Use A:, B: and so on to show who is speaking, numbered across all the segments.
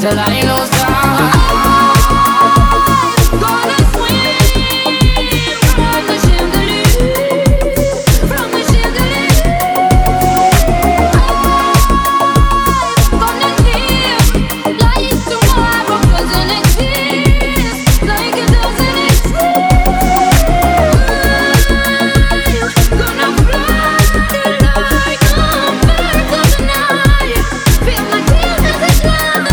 A: till I lose time. Gonna swim from the chandelier, from the chandelier. I'm gonna live like tomorrow doesn't exist, like it doesn't exist. Gonna fly like a bird of the night, feel my tears as they glide.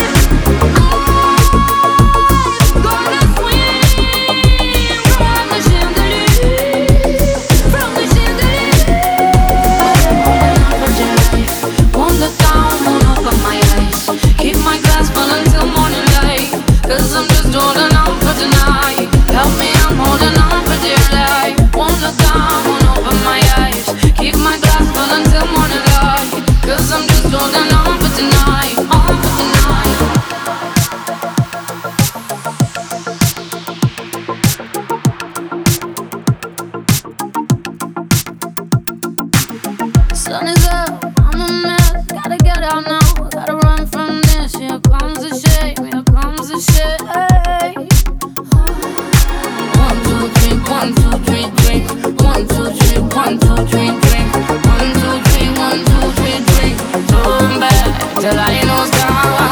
A: Gonna swim from the chandelier, from the chandelier. Won't look down, won't open my eyes. Keep my glass full until morning light, 'cause I'm just holding on for tonight. Help me, I'm holding on for dear life. Won't look down, won't open my eyes. Keep my glass full until morning light, 'cause I'm just holding on for tonight, on for tonight. Sun is up, I'm a mess. Gotta get out now, gotta run from this. Here comes the shame, here comes the shame. 1, 2, 3, 1, 2, 3, drink. 1, 2, 3, 1, 2, 3, drink. 1, 2, 3, 1, 2, 3, drink. Turn back till I lose time.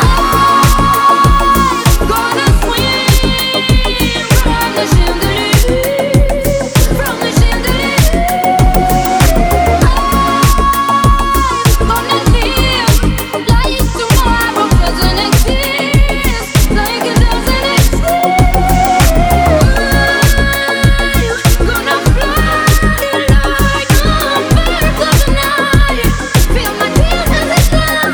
A: Gonna swim from the chandelier, from the chandelier. Gonna live like tomorrow doesn't exist, like it doesn't exist. Gonna fly like a bird of the night, feel my tears as they glide.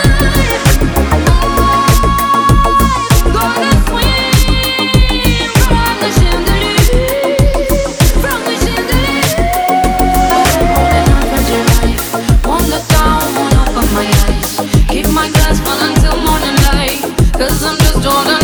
A: Gonna swim from the chandelier, from the chandelier. Holding on for dear life, won't look down, won't open my eyes. Keep my glass full until morning light, 'cause I'm just holding